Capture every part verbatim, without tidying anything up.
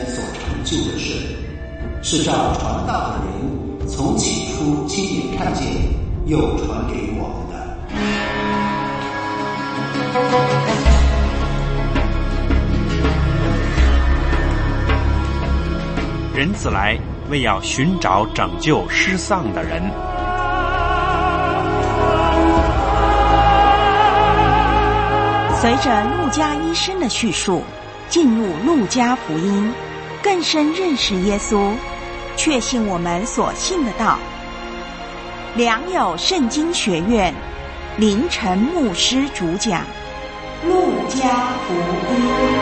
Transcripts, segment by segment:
所成就的事，是照传道的人从起初亲眼看见，又传给我们的。 人子来，为要寻找拯救失丧的人。 随着路加医生的叙述，进入路加福音，更深认识耶稣，确信我们所信的道。良友圣经学院林晨牧师主讲《路加福音》。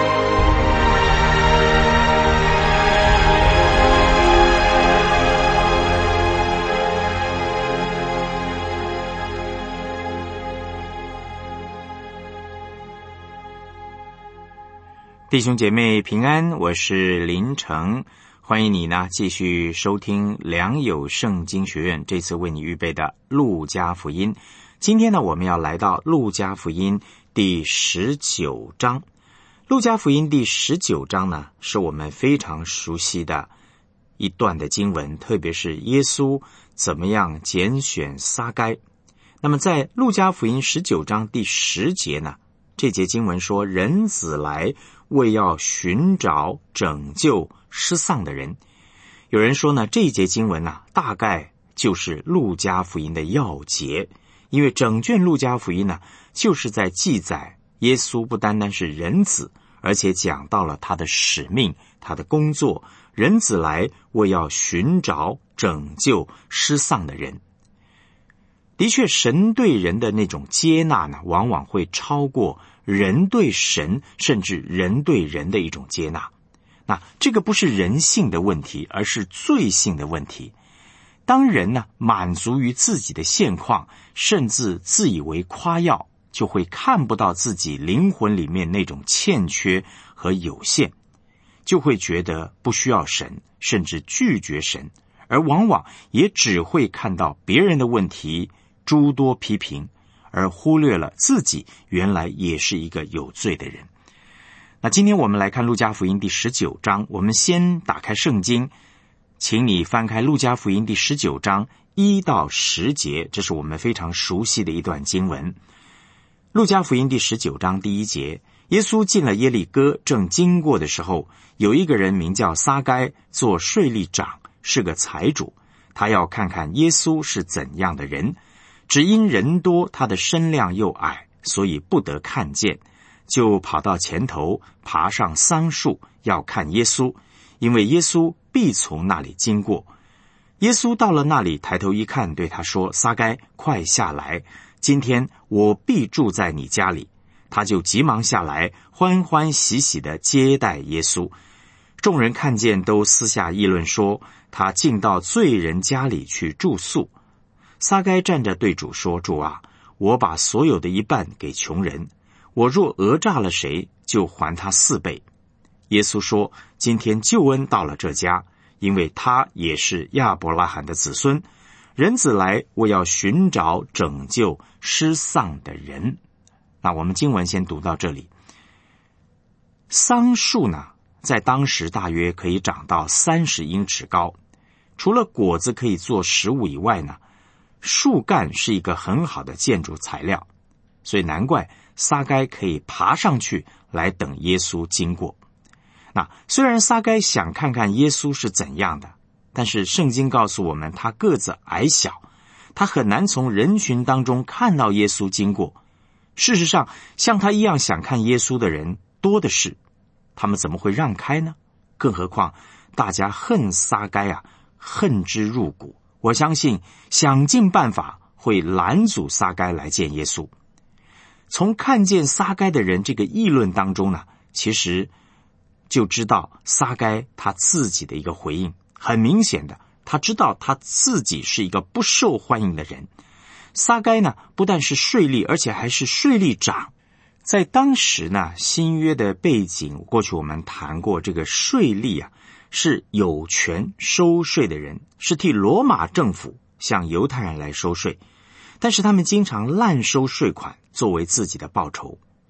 弟兄姐妹平安，我是林成，欢迎你呢继续收听良友圣经学院这次为你预备的路加福音。今天呢，我们要来到路加福音第十九章。路加福音第十九章呢，是我们非常熟悉的一段的经文，特别是耶稣怎么样拣选撒该。那么在路加福音十九章第十节呢，这节经文说，人子来，为要寻找拯救失丧的人。有人说呢，这一节经文呢、啊，大概就是路加福音的要节，因为整卷路加福音呢，就是在记载耶稣不单单是人子，而且讲到了他的使命，他的工作。人子来，为要寻找拯救失丧的人。的确，神对人的那种接纳呢，往往会超过人对神，甚至人对人的一种接纳。那这个不是人性的问题，而是罪性的问题。当人呢满足于自己的现况，甚至自以为夸耀，就会看不到自己灵魂里面那种欠缺和有限，就会觉得不需要神，甚至拒绝神，而往往也只会看到别人的问题，诸多批评，而忽略了自己原来也是一个有罪的人。那今天我们来看路加福音第十九章，我们先打开圣经，请你翻开路加福音第十九章一到十节，这是我们非常熟悉的一段经文。路加福音第十九章第一节，耶稣进了耶利哥，正经过的时候，有一个人名叫撒该，做税吏长，是个财主，他要看看耶稣是怎样的人，只因人多，他的身量又矮，所以不得看见，就跑到前头，爬上桑树，要看耶稣，因为耶稣必从那里经过。耶稣到了那里，抬头一看，对他说，撒该，快下来，今天我必住在你家里。他就急忙下来，欢欢喜喜地接待耶稣。众人看见，都私下议论说，他进到罪人家里去住宿。撒该站着对主说，主啊，我把所有的一半给穷人，我若讹诈了谁，就还他四倍。耶稣说，今天救恩到了这家，因为他也是亚伯拉罕的子孙，人子来，为要寻找拯救失丧的人。那我们经文先读到这里。桑树呢，在当时大约可以长到三十英尺高，除了果子可以做食物以外呢，树干是一个很好的建筑材料，所以难怪撒该可以爬上去来等耶稣经过。那虽然撒该想看看耶稣是怎样的，但是圣经告诉我们，他个子矮小，他很难从人群当中看到耶稣经过。事实上，像他一样想看耶稣的人多的是，他们怎么会让开呢？更何况大家恨撒该啊，恨之入骨。我相信想尽办法会拦阻撒该来见耶稣。从看见撒该的人这个议论当中呢，其实就知道撒该他自己的一个回应。很明显的，他知道他自己是一个不受欢迎的人。撒该呢，不但是税吏，而且还是税吏长。在当时呢，新约的背景，过去我们谈过，这个税吏啊，是有权收税的人，是替罗马政府向犹太人来收税，但是他们经常滥收税款作为自己的报酬。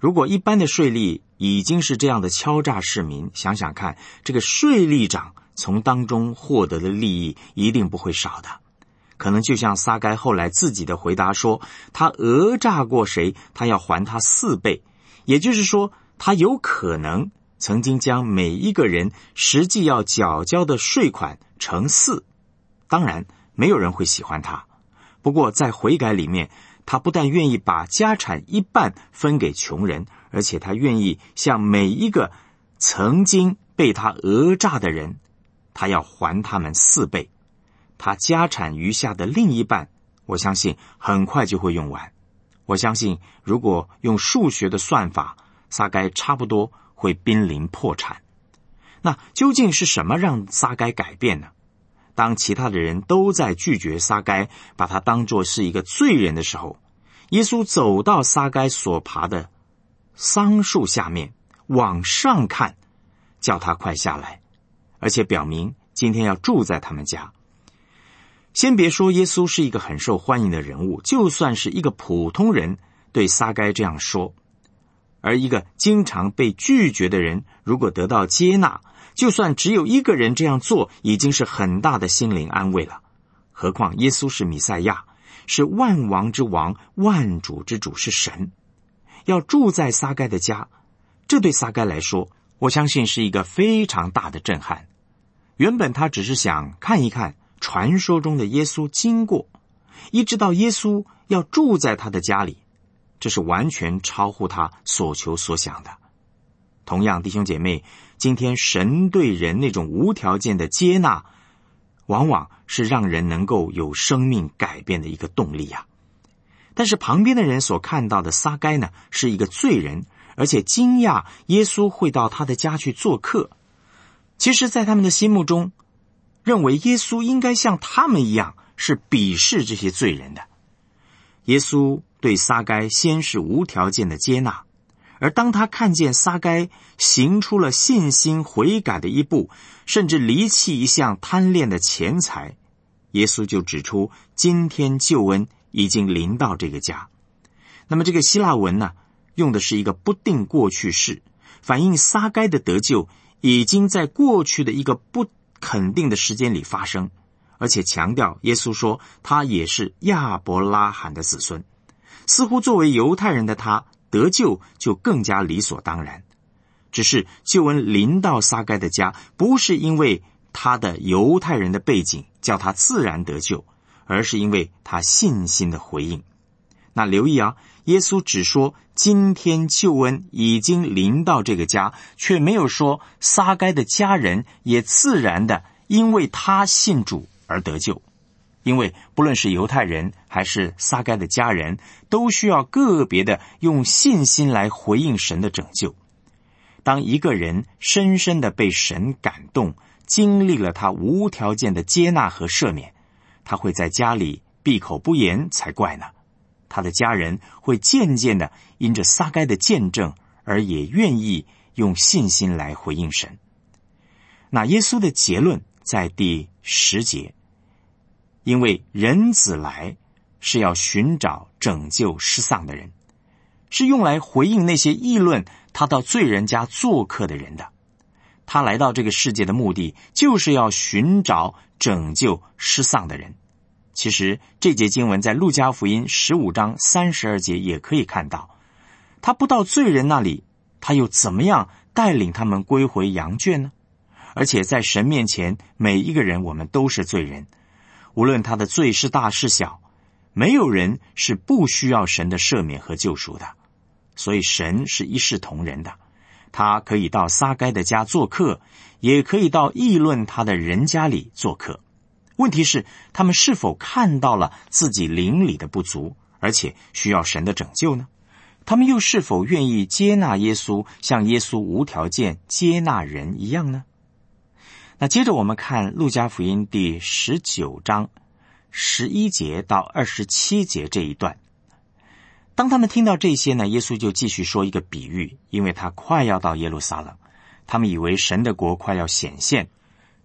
如果一般的税吏已经是这样的敲诈市民，想想看，这个税吏长从当中获得的利益一定不会少的。可能就像撒该后来自己的回答说，他讹诈过谁，他要还他四倍。也就是说，他有可能曾经将每一个人实际要缴交的税款乘四。当然，没有人会喜欢他。不过在悔改里面，他不但愿意把家产一半分给穷人，而且他愿意向每一个曾经被他讹诈的人，他要还他们四倍。他家产余下的另一半，我相信很快就会用完。我相信如果用数学的算法，撒该差不多会濒临破产。那究竟是什么让撒该改变呢？当其他的人都在拒绝撒该，把他当作是一个罪人的时候，耶稣走到撒该所爬的桑树下面，往上看，叫他快下来，而且表明今天要住在他们家。先别说耶稣是一个很受欢迎的人物，就算是一个普通人对撒该这样说，而一个经常被拒绝的人如果得到接纳，就算只有一个人这样做，已经是很大的心灵安慰了。何况耶稣是弥赛亚，是万王之王，万主之主，是神，要住在撒该的家，这对撒该来说，我相信是一个非常大的震撼。原本他只是想看一看传说中的耶稣经过，一直到耶稣要住在他的家里，这是完全超乎他所求所想的。同样，弟兄姐妹，今天神对人那种无条件的接纳，往往是让人能够有生命改变的一个动力啊。但是旁边的人所看到的撒该呢，是一个罪人，而且惊讶耶稣会到他的家去做客。其实在他们的心目中，认为耶稣应该像他们一样是鄙视这些罪人的。耶稣对撒该先是无条件的接纳，而当他看见撒该行出了信心悔改的一步，甚至离弃一项贪恋的钱财，耶稣就指出今天救恩已经临到这个家。那么这个希腊文呢，用的是一个不定过去式，反映撒该的得救已经在过去的一个不肯定的时间里发生，而且强调耶稣说他也是亚伯拉罕的子孙。似乎作为犹太人的他得救就更加理所当然。只是救恩临到撒该的家，不是因为他的犹太人的背景叫他自然得救，而是因为他信心的回应。那留意啊，耶稣只说今天救恩已经临到这个家，却没有说撒该的家人也自然的因为他信主而得救。因为不论是犹太人还是撒该的家人，都需要个别的用信心来回应神的拯救。当一个人深深的被神感动，经历了他无条件的接纳和赦免，他会在家里闭口不言才怪呢。他的家人会渐渐的因着撒该的见证，而也愿意用信心来回应神。那耶稣的结论在第十节，因为人子来是要寻找拯救失丧的人，是用来回应那些议论他到罪人家做客的人的。他来到这个世界的目的，就是要寻找拯救失丧的人。其实这节经文在路加福音十五章三十二节也可以看到，他不到罪人那里，他又怎么样带领他们归回羊圈呢？而且在神面前，每一个人我们都是罪人，无论他的罪是大是小，没有人是不需要神的赦免和救赎的。所以神是一视同仁的，他可以到撒该的家做客，也可以到议论他的人家里做客。问题是他们是否看到了自己灵里的不足，而且需要神的拯救呢？他们又是否愿意接纳耶稣，像耶稣无条件接纳人一样呢？那接着我们看路加福音第十九章十一节到二十七节这一段。当他们听到这些呢，耶稣就继续说一个比喻，因为他快要到耶路撒冷，他们以为神的国快要显现，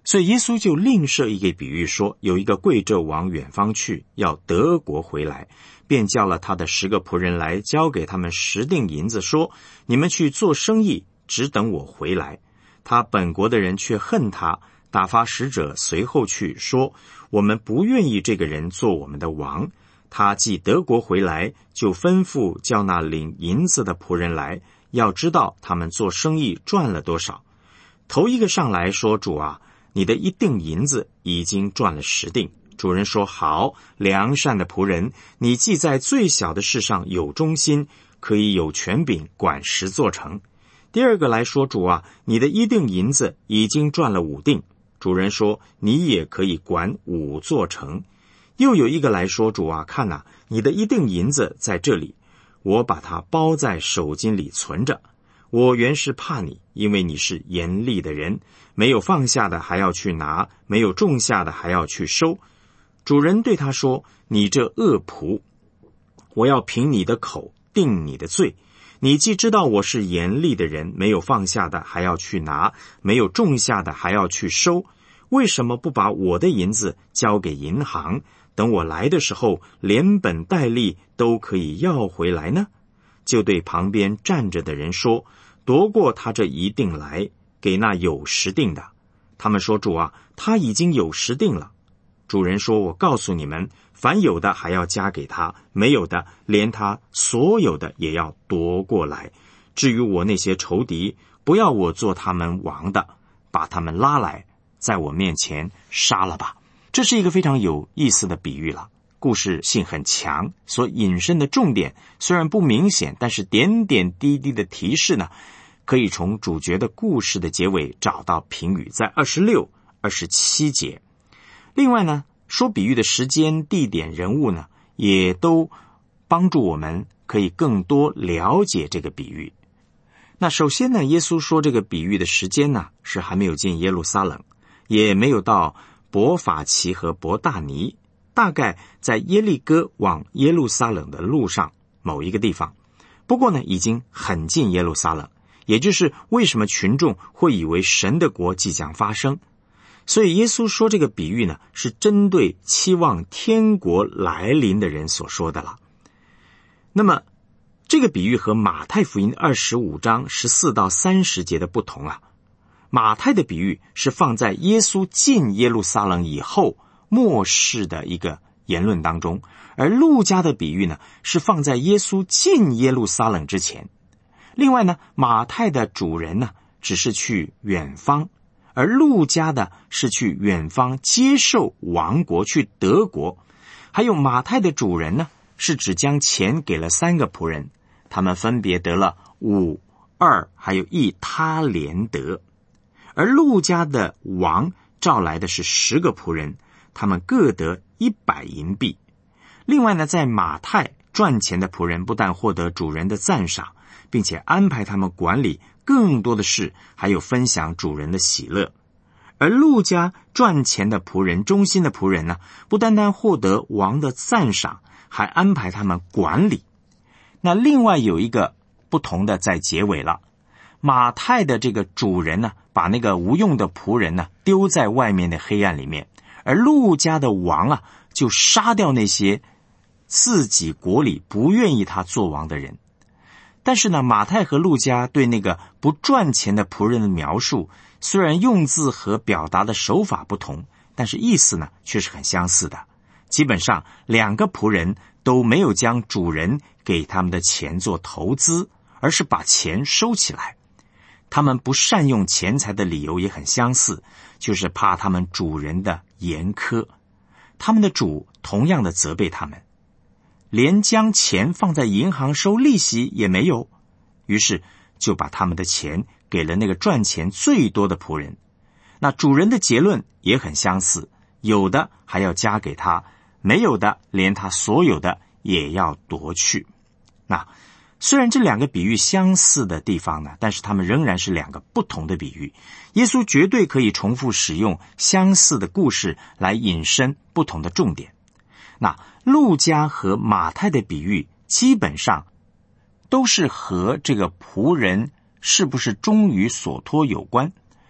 所以耶稣就另设一个比喻说，有一个贵胄往远方去，要得国回来，便叫了他的十个仆人来，交给他们十锭银子，说：你们去做生意，只等我回来。他本国的人却恨他，打发使者随后去，说：我们不愿意这个人做我们的王。他既得国回来，就吩咐叫那领银子的仆人来，要知道他们做生意赚了多少。头一个上来说：主啊，你的一锭银子已经赚了十锭。主人说：好，良善的仆人，你既在最小的事上有忠心，可以有权柄管十座城。第二个来说：主啊，你的一锭银子已经赚了五锭。主人说：你也可以管五座城。又有一个来说：主啊，看哪，你的一锭银子在这里，我把它包在手巾里存着。我原是怕你，因为你是严厉的人，没有放下的还要去拿，没有种下的还要去收。主人对他说：你这恶仆，我要凭你的口定你的罪。你既知道我是严厉的人，没有放下的还要去拿，没有种下的还要去收，为什么不把我的银子交给银行，等我来的时候连本带利都可以要回来呢？就对旁边站着的人说：夺过他这一锭来，给那有十锭的。他们说：主啊，他已经有十锭了。主人说：我告诉你们，凡有的还要加给他，没有的连他所有的也要夺过来。至于我那些仇敌，不要我做他们王的，把他们拉来，在我面前杀了吧。这是一个非常有意思的比喻了，故事性很强，所引申的重点虽然不明显，但是点点滴滴的提示呢，可以从主角的故事的结尾找到评语，在二十六、二十七节。另外呢，说比喻的时间、地点、人物呢，也都帮助我们可以更多了解这个比喻。那首先呢，耶稣说这个比喻的时间呢，是还没有进耶路撒冷，也没有到伯法其和伯大尼，大概在耶利哥往耶路撒冷的路上某一个地方。不过呢，已经很近耶路撒冷，也就是为什么群众会以为神的国即将发生。所以耶稣说这个比喻呢，是针对期望天国来临的人所说的了。那么这个比喻和马太福音二十五章十四到三十节的不同啊，马太的比喻是放在耶稣进耶路撒冷以后末世的一个言论当中，而路加的比喻呢，是放在耶稣进耶路撒冷之前。另外呢，马太的主人呢，只是去远方，而路加的是去远方接受王国，去德国。还有马太的主人呢，是只将钱给了三个仆人，他们分别得了五、二还有一他连得。而路加的王召来的是十个仆人，他们各得一百银币。另外呢，在马太赚钱的仆人不但获得主人的赞赏，并且安排他们管理更多的事，还有分享主人的喜乐。而路加赚钱的仆人，忠心的仆人呢，不单单获得王的赞赏，还安排他们管理。那另外有一个不同的在结尾了，马太的这个主人呢，把那个无用的仆人呢丢在外面的黑暗里面，而路加的王啊，就杀掉那些自己国里不愿意他做王的人。但是呢，马太和路加对那个不赚钱的仆人的描述，虽然用字和表达的手法不同，但是意思呢却是很相似的。基本上两个仆人都没有将主人给他们的钱做投资，而是把钱收起来。他们不善用钱财的理由也很相似，就是怕他们主人的严苛。他们的主同样的责备他们，连将钱放在银行收利息也没有，于是就把他们的钱给了那个赚钱最多的仆人。那主人的结论也很相似，有的还要加给他，没有的连他所有的也要夺去。那虽然这两个比喻相似的地方呢，但是他们仍然是两个不同的比喻。耶稣绝对可以重复使用相似的故事来引申不同的重点。那路加和马太的比喻基本上都是和这个仆人是不是忠于所托有关，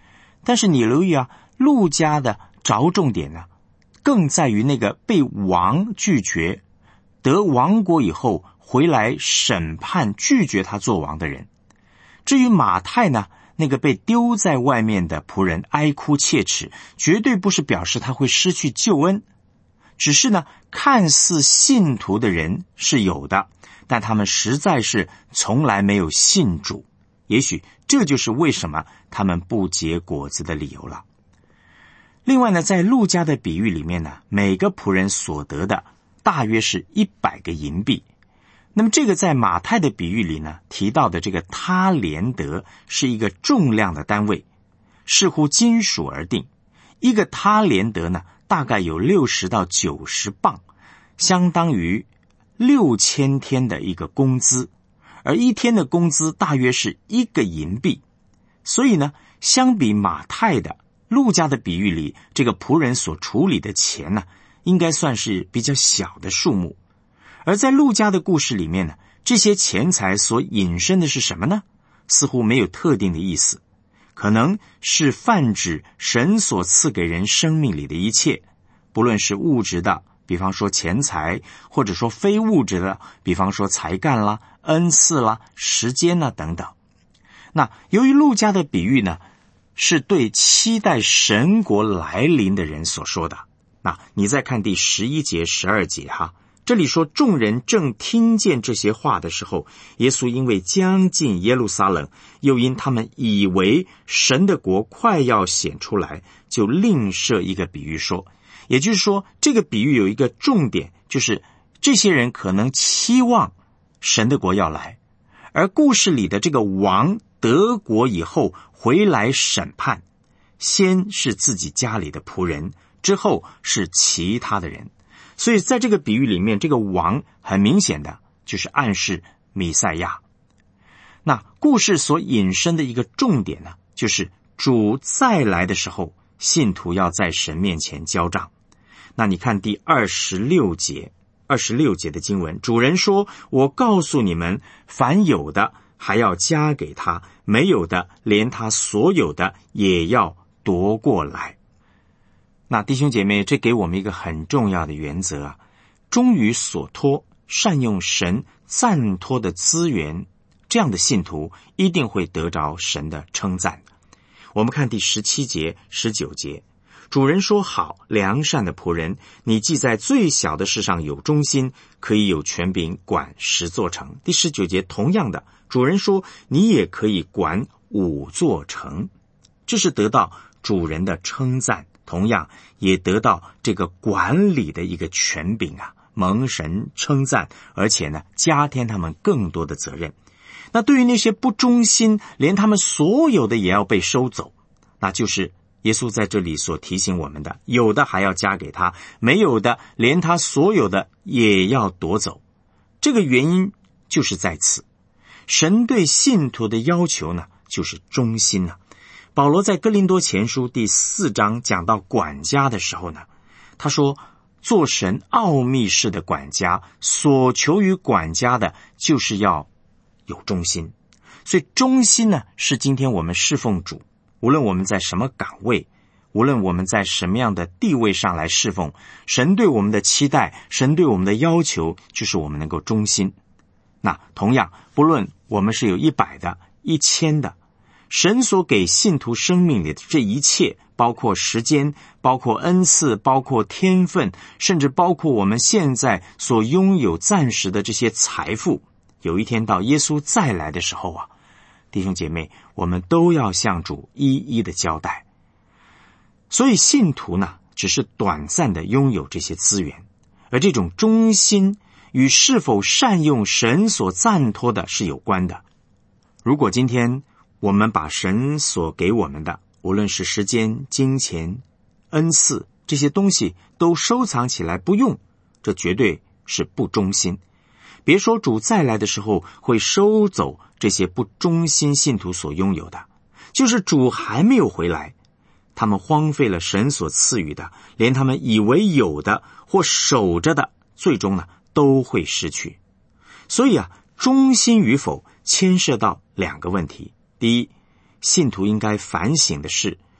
但是你留意啊，路加的着重点呢，更在于那个被王拒绝，得王国以后回来审判拒绝他做王的人。至于马太呢，那个被丢在外面的仆人哀哭切齿，绝对不是表示他会失去救恩，只是呢，看似信徒的人是有的，但他们实在是从来没有信主，也许这就是为什么他们不结果子的理由了。另外呢，在路加的比喻里面呢，每个仆人所得的大约是一百个银币。那么这个在马太的比喻里呢，提到的这个他连得是一个重量的单位，视乎金属而定。一个他连得呢，大概有六十到九十磅，相当于六千天的一个工资，而一天的工资大约是一个银币。所以呢，相比马太的，路加的比喻里，这个仆人所处理的钱呢，应该算是比较小的数目。而在路加的故事里面呢，这些钱财所引申的是什么呢？似乎没有特定的意思，可能是泛指神所赐给人生命里的一切，不论是物质的，比方说钱财，或者说非物质的，比方说才干啦、恩赐啦、时间啦等等。那由于路加的比喻呢，是对期待神国来临的人所说的。那你再看第十一节、十二节哈，这里说众人正听见这些话的时候，耶稣因为将近耶路撒冷，又因他们以为神的国快要显出来，就另设一个比喻说，也就是说，这个比喻有一个重点，就是这些人可能期望神的国要来，而故事里的这个王得国以后回来审判，先是自己家里的仆人，之后是其他的人。所以在这个比喻里面，这个王很明显的就是暗示弥赛亚。那故事所引申的一个重点呢，就是主再来的时候，信徒要在神面前交账。那你看第二十六节，二十六节的经文，主人说，我告诉你们，凡有的还要加给他，没有的连他所有的也要夺过来。那弟兄姐妹，这给我们一个很重要的原则啊，忠于所托，善用神暂托的资源，这样的信徒一定会得着神的称赞。我们看第十七节、十九节，主人说，好，良善的仆人，你既在最小的事上有忠心，可以有权柄管十座城。第十九节同样的，主人说，你也可以管五座城。这是得到主人的称赞，同样也得到这个管理的一个权柄啊，蒙神称赞，而且呢，加添他们更多的责任。那对于那些不忠心，连他们所有的也要被收走，那就是耶稣在这里所提醒我们的，有的还要加给他，没有的连他所有的也要夺走。这个原因就是在此，神对信徒的要求呢，就是忠心啊。保罗在哥林多前书第四章讲到管家的时候呢，他说，做神奥秘式的管家，所求于管家的就是要有忠心。所以忠心呢，是今天我们侍奉主，无论我们在什么岗位，无论我们在什么样的地位上来侍奉，神对我们的期待，神对我们的要求，就是我们能够忠心。那同样，不论我们是有一百的、一千的，神所给信徒生命里的这一切，包括时间，包括恩赐，包括天分，甚至包括我们现在所拥有暂时的这些财富，有一天到耶稣再来的时候啊，弟兄姐妹，我们都要向主一一的交代。所以信徒呢，只是短暂的拥有这些资源，而这种忠心与是否善用神所暂托的是有关的。如果今天我们把神所给我们的，无论是时间、金钱、恩赐，这些东西都收藏起来不用，这绝对是不忠心。别说主再来的时候会收走这些不忠心信徒所拥有的，就是主还没有回来，他们荒废了神所赐予的，连他们以为有的或守着的，最终呢都会失去。所以啊，忠心与否牵涉到两个问题。第一，信徒应该反省的是，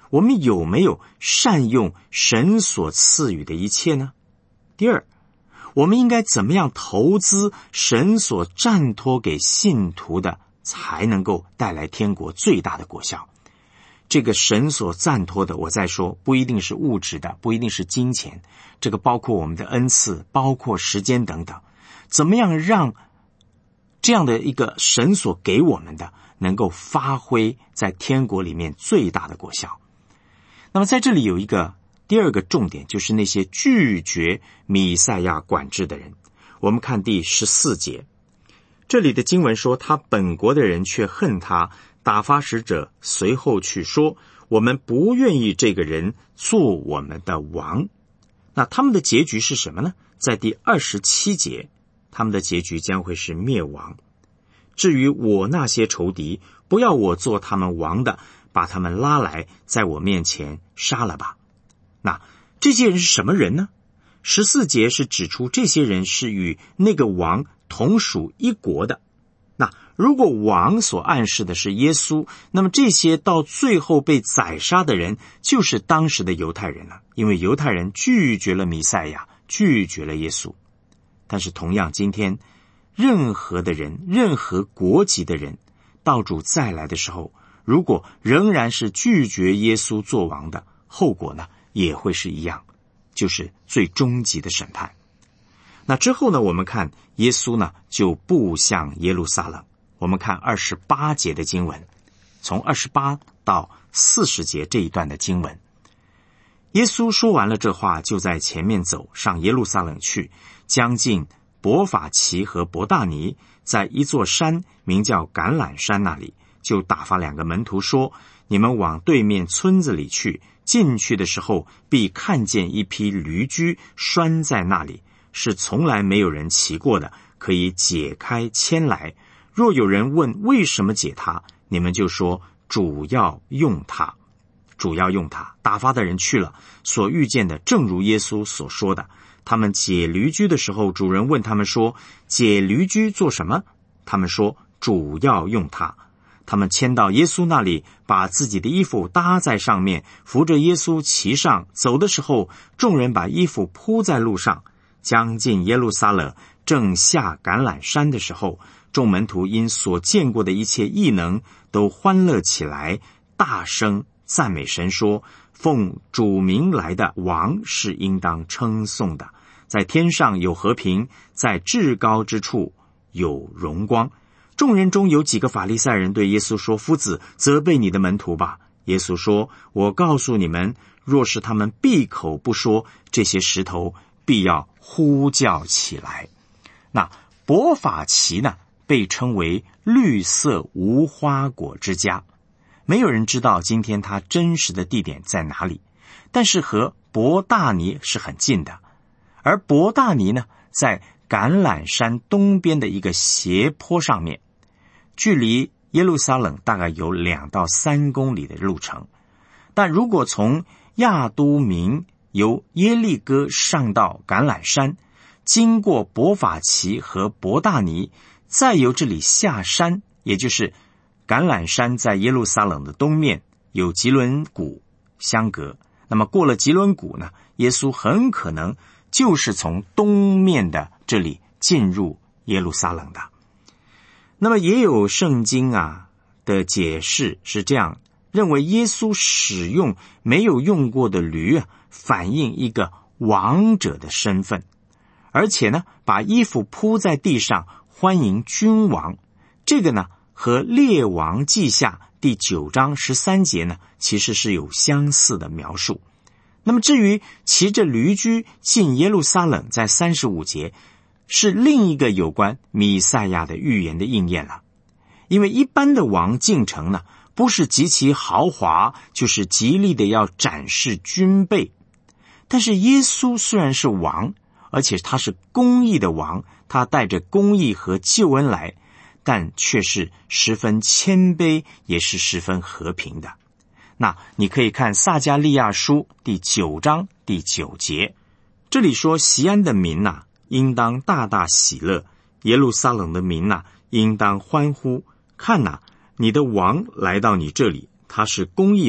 我们有没有善用神所赐予的一切呢？第二，我们应该怎么样投资神所暂托给信徒的，才能够带来天国最大的果效？这个神所暂托的，我再说，不一定是物质的，不一定是金钱，这个包括我们的恩赐，包括时间等等。怎么样让这样的一个神所给我们的，能够发挥在天国里面最大的果效？那么在这里有一个第二个重点，就是那些拒绝弥赛亚管制的人。我们看第十四节，这里的经文说，他本国的人却恨他，打发使者随后去说，我们不愿意这个人做我们的王。那他们的结局是什么呢？在第二十七节，他们的结局将会是灭亡。至于我那些仇敌，不要我做他们王的，把他们拉来，在我面前杀了吧。那这些人是什么人呢？十四节是指出这些人是与那个王同属一国的。那如果王所暗示的是耶稣，那么这些到最后被宰杀的人就是当时的犹太人了，因为犹太人拒绝了弥赛亚，拒绝了耶稣。但是同样，今天任何的人，任何国籍的人，到主再来的时候，如果仍然是拒绝耶稣做王的，后果呢也会是一样，就是最终极的审判。那之后呢，我们看耶稣呢就步向耶路撒冷。我们看二十八节的经文，从二十八到四十节这一段的经文。耶稣说完了这话，就在前面走上耶路撒冷去，将近伯法其和伯大尼，在一座山名叫橄榄山那里，就打发两个门徒说，你们往对面村子里去，进去的时候必看见一匹驴驹拴在那里，是从来没有人骑过的，可以解开牵来。若有人问为什么解它，你们就说主要用它。主要用它。打发的人去了，所遇见的正如耶稣所说的。他们解驴驹的时候，主人问他们说，解驴驹做什么？他们说主要用它。他们牵到耶稣那里，把自己的衣服搭在上面，扶着耶稣骑上。走的时候，众人把衣服铺在路上。将近耶路撒冷，正下橄榄山的时候，众门徒因所见过的一切异能，都欢乐起来，大声赞美神说，奉主名来的王是应当称颂的，在天上有和平，在至高之处有荣光。众人中有几个法利赛人对耶稣说，夫子，责备你的门徒吧。耶稣说，我告诉你们，若是他们闭口不说，这些石头必要呼叫起来。那伯法其呢，被称为绿色无花果之家。没有人知道今天它真实的地点在哪里，但是和伯大尼是很近的。而伯大尼呢，在橄榄山东边的一个斜坡上面，距离耶路撒冷大概有两到三公里的路程。但如果从亚都民由耶利哥上到橄榄山，经过伯法其和伯大尼，再由这里下山，也就是橄榄山在耶路撒冷的东面有吉伦谷相隔。那么过了吉伦谷呢，耶稣很可能就是从东面的这里进入耶路撒冷的。那么也有圣经啊的解释是这样，认为耶稣使用没有用过的驴啊，反映一个王者的身份，而且呢，把衣服铺在地上欢迎君王。这个呢，和列王记下第九章十三节呢，其实是有相似的描述。那么至于骑着驴驹进耶路撒冷，在三十五节是另一个有关弥赛亚的预言的应验了。因为一般的王进城呢，不是极其豪华，就是极力的要展示军备。但是耶稣虽然是王，而且他是公义的王，他带着公义和救恩来，但却是十分谦卑，也是十分和平的。那你可以看撒迦利亚书第九章第九节，这里说，锡安的民哪、啊，应当大大喜乐，耶路撒冷的民哪、啊，应当欢呼。看哪、啊，你的王来到你这里，他是公义的，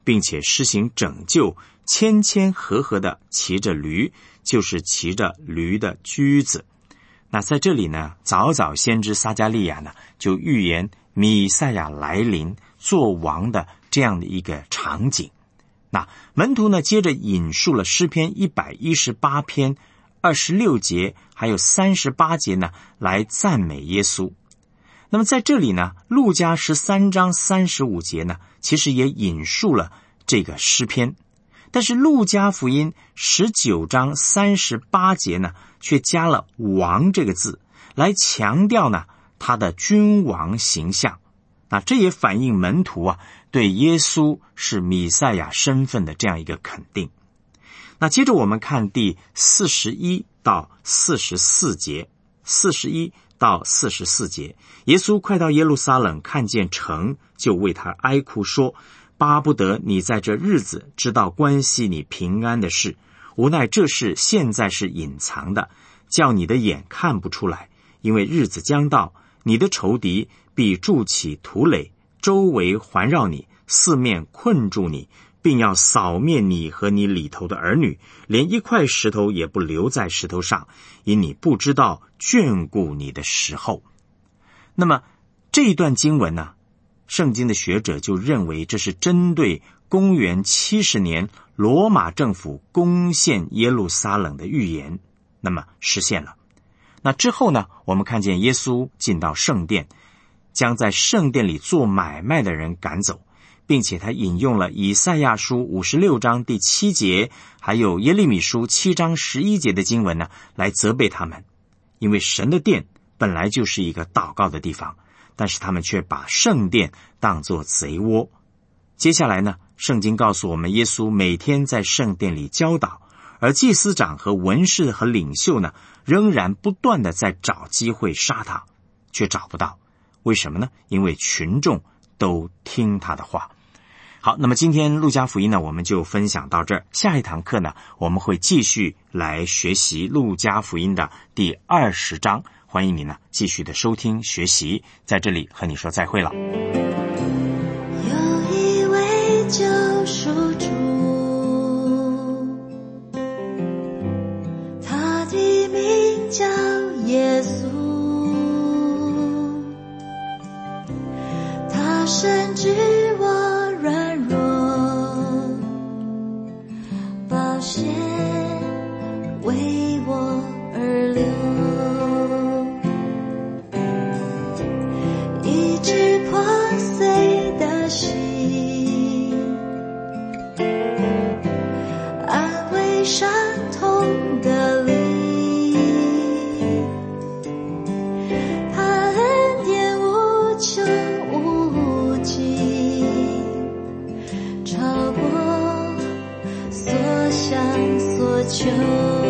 并且施行拯救，谦谦和和的骑着驴，就是骑着驴的驹子。那在这里呢，早早先知撒迦利亚呢就预言弥赛亚来临做王的这样的一个场景。那门徒呢接着引述了诗篇一百一十八篇二十六节还有三十八节呢来赞美耶稣。那么在这里呢，路加十三章三十五节呢其实也引述了这个诗篇，但是路加福音十九章三十八节呢却加了王这个字，来强调呢他的君王形象。那这也反映门徒啊对耶稣是弥赛亚身份的这样一个肯定。那接着我们看第四十一到四十四节，四十一到四十四节，耶稣快到耶路撒冷，看见城，就为他哀哭说，巴不得你在这日子知道关系你平安的事，无奈这事现在是隐藏的，叫你的眼看不出来，因为日子将到，你的仇敌必筑起土垒，周围环绕你，四面困住你，并要扫灭你和你里头的儿女，连一块石头也不留在石头上，因你不知道眷顾你的时候。那么这一段经文呢，圣经的学者就认为这是针对公元七十年罗马政府攻陷耶路撒冷的预言，那么实现了。那之后呢，我们看见耶稣进到圣殿，将在圣殿里做买卖的人赶走，并且他引用了以赛亚书五十六章第七节，还有耶利米书七章十一节的经文呢，来责备他们。因为神的殿本来就是一个祷告的地方，但是他们却把圣殿当作贼窝。接下来呢，圣经告诉我们，耶稣每天在圣殿里教导，而祭司长和文士和领袖呢，仍然不断的在找机会杀他，却找不到。为什么呢？因为群众都听他的话。好，那么今天路加福音呢，我们就分享到这儿。下一堂课呢，我们会继续来学习路加福音的第二十章。欢迎你呢继续的收听学习，在这里和你说再会了。 有一位救赎主，他的名叫耶稣，他深知我软弱，宝血为我而流，医治破碎的心，安慰伤痛的灵，他恩典无穷无尽，超过所想所求。